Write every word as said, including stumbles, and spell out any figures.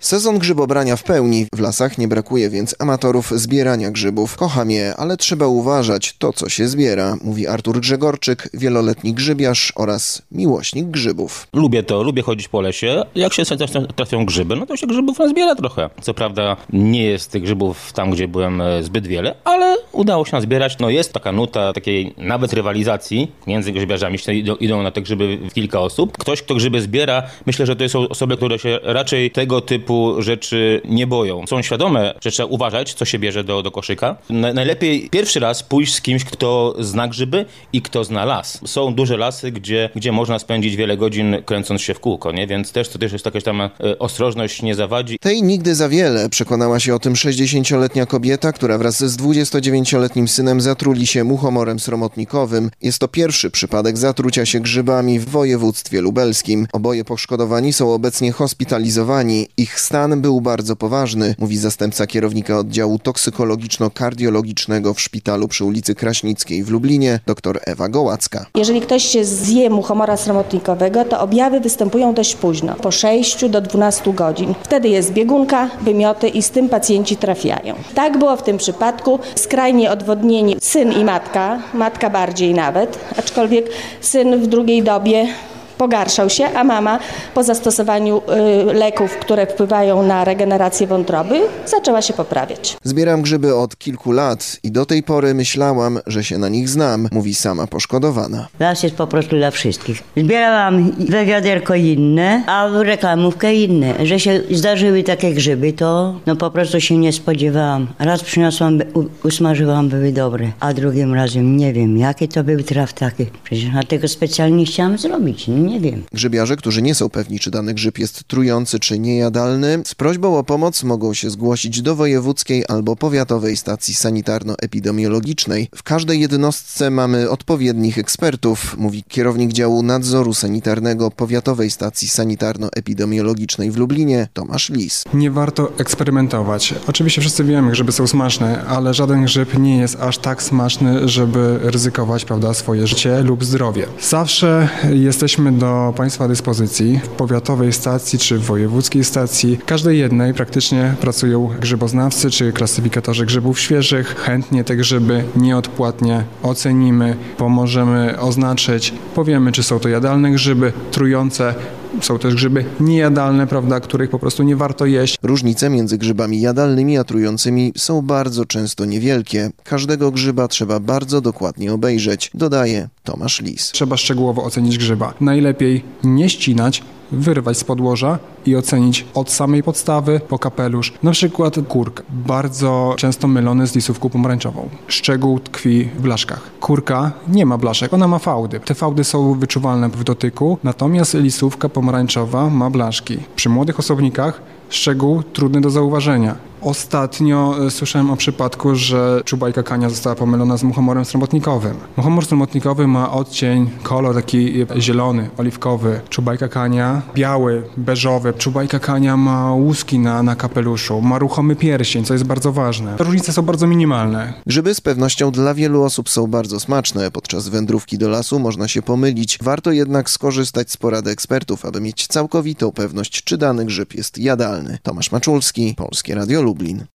Sezon grzybobrania w pełni. W lasach nie brakuje więc amatorów zbierania grzybów. Kocham je, ale trzeba uważać to, co się zbiera, mówi Artur Grzegorczyk, wieloletni grzybiarz oraz miłośnik grzybów. Lubię to, lubię chodzić po lesie. Jak się trafią grzyby, no to się grzybów nazbiera trochę. Co prawda nie jest tych grzybów tam, gdzie byłem, zbyt wiele, ale udało się nazbierać. No jest taka nuta takiej nawet rywalizacji między grzybiarzami. Idą, idą na te grzyby kilka osób. Ktoś, kto grzyby zbiera, myślę, że to są osoby, które się raczej tego typu rzeczy nie boją. Są świadome, że trzeba uważać, co się bierze do, do koszyka. Na, najlepiej pierwszy raz pójść z kimś, kto zna grzyby i kto zna las. Są duże lasy, gdzie, gdzie można spędzić wiele godzin kręcąc się w kółko, nie? Więc też to też jest jakaś tam e, ostrożność, nie zawadzi. Tej nigdy za wiele. Przekonała się o tym sześćdziesięcioletnia kobieta, która wraz z dwudziestodziewięcioletnim synem zatruli się muchomorem sromotnikowym. Jest to pierwszy przypadek zatrucia się grzybami w województwie lubelskim. Oboje poszkodowani są obecnie hospitalizowani. Ich stan był bardzo poważny, mówi zastępca kierownika oddziału toksykologiczno-kardiologicznego w szpitalu przy ulicy Kraśnickiej w Lublinie, dr Ewa Gołacka. Jeżeli ktoś się zje muchomora sromotnikowego, to objawy występują dość późno, po sześciu do dwunastu godzin. Wtedy jest biegunka, wymioty i z tym pacjenci trafiają. Tak było w tym przypadku. Skrajnie odwodnieni syn i matka, matka bardziej nawet, aczkolwiek syn w drugiej dobie pogarszał się, a mama po zastosowaniu y, leków, które wpływają na regenerację wątroby, zaczęła się poprawiać. Zbieram grzyby od kilku lat i do tej pory myślałam, że się na nich znam, mówi sama poszkodowana. Las jest po prostu dla wszystkich. Zbierałam we wiaderko inne, a w reklamówkę inne. Że się zdarzyły takie grzyby, to no po prostu się nie spodziewałam. Raz przyniosłam, usmażyłam, były dobre, a drugim razem nie wiem, jakie to były traftaki. Przecież dlatego specjalnie chciałam zrobić. Nie wiem. Grzybiarze, którzy nie są pewni, czy dany grzyb jest trujący, czy niejadalny, z prośbą o pomoc mogą się zgłosić do wojewódzkiej albo powiatowej stacji sanitarno-epidemiologicznej. W każdej jednostce mamy odpowiednich ekspertów, mówi kierownik działu nadzoru sanitarnego powiatowej stacji sanitarno-epidemiologicznej w Lublinie, Tomasz Lis. Nie warto eksperymentować. Oczywiście wszyscy wiemy, grzyby są smaczne, ale żaden grzyb nie jest aż tak smaczny, żeby ryzykować, prawda, swoje życie lub zdrowie. Zawsze jesteśmy do Państwa dyspozycji w powiatowej stacji czy w wojewódzkiej stacji. Każdej jednej praktycznie pracują grzyboznawcy czy klasyfikatorzy grzybów świeżych. Chętnie te grzyby nieodpłatnie ocenimy, pomożemy oznaczyć, powiemy, czy są to jadalne grzyby, trujące. Są też grzyby niejadalne, prawda, których po prostu nie warto jeść. Różnice między grzybami jadalnymi a trującymi są bardzo często niewielkie. Każdego grzyba trzeba bardzo dokładnie obejrzeć, dodaje Tomasz Lis. Trzeba szczegółowo ocenić grzyba. Najlepiej nie ścinać, wyrwać z podłoża i ocenić od samej podstawy po kapelusz. Na przykład kurk, bardzo często mylony z lisówką pomarańczową. Szczegół tkwi w blaszkach. Kurka nie ma blaszek, ona ma fałdy. Te fałdy są wyczuwalne w dotyku, natomiast lisówka pomarańczowa ma blaszki. Przy młodych osobnikach szczegół trudny do zauważenia. Ostatnio słyszałem o przypadku, że czubajka kania została pomylona z muchomorem sromotnikowym. Muchomor sromotnikowy ma odcień, kolor taki zielony, oliwkowy. Czubajka kania biały, beżowy. Czubajka kania ma łuski na, na kapeluszu, ma ruchomy pierścień, co jest bardzo ważne. Różnice są bardzo minimalne. Grzyby z pewnością dla wielu osób są bardzo smaczne. Podczas wędrówki do lasu można się pomylić. Warto jednak skorzystać z porady ekspertów, aby mieć całkowitą pewność, czy dany grzyb jest jadalny. Tomasz Maczulski, Polskie Radio Lublin.